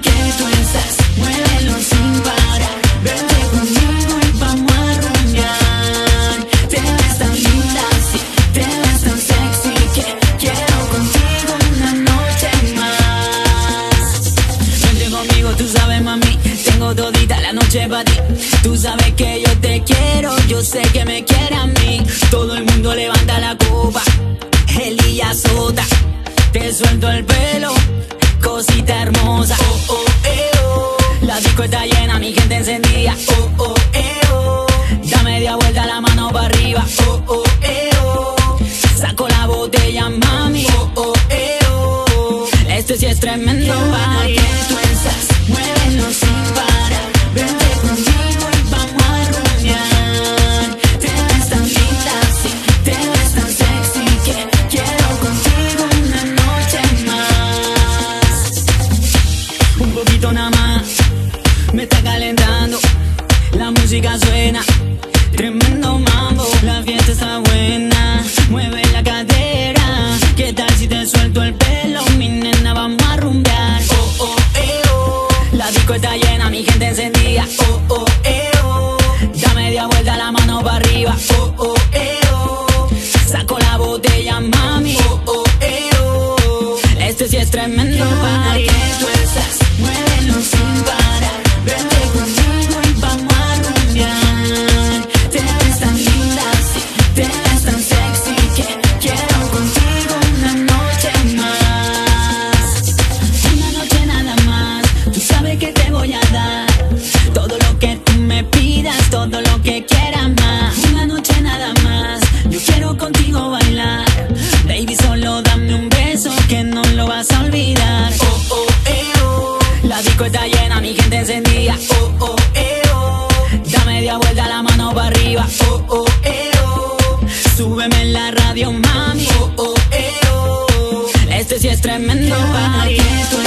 que tú estás, muévelo sin parar. Vente conmigo y vamos a rumbear. Te ves tan linda, sí, te ves tan sexy que quiero contigo una noche más. Vente conmigo, tú sabes, mami, tengo todita la noche para ti. Tú sabes que yo te quiero, yo sé que me quiere a mí. Todo el mundo levanta la copa, Elías azota. Te suelto el pelo, cosita hermosa. Oh, oh, oh. La disco está llena, mi gente encendida. Oh, oh, oh. Da media vuelta, la mano para arriba. Oh, oh, oh. Saco la botella, mami. Oh, oh, oh. Este sí es tremendo party. Que tú estás, muévelo sin parar. Vente conmigo y vamos a rumbear. Te ves tan linda, sí, te ves tan sexy que quiero contigo una noche más. Un poquito nada más, me está calentando. La música suena, tremendo mambo. La fiesta está buena, mueve la cadera. ¿Qué tal si te suelto el pelo, mi nena? Vamos a rumbear. Oh, oh, oh. La disco está llena, mi gente encendida. Oh, oh, oh. Da media vuelta, la mano para arriba. Oh, oh, oh. Saco la botella, mami. Oh, oh, oh. Este sí es tremendo party. Que tú estás, muévelo sin parar. Vente conmigo y vamos a rumbear. Te ves tan linda, sí, te ves tan sexy que quiero contigo una noche más. Una noche nada más, tú sabes que te voy a dar todo lo que tú me pidas, todo lo que quieras más. Una noche nada más, yo quiero contigo bailar. Baby, solo dame un beso que no lo vas a olvidar. Oh, oh, oh. La disco está llena, mi gente encendida. Oh, oh, oh. Da media vuelta, la mano para arriba. Oh, oh, oh. Súbeme en la radio, mami. Oh, oh, oh. Este sí es tremendo party. Que tú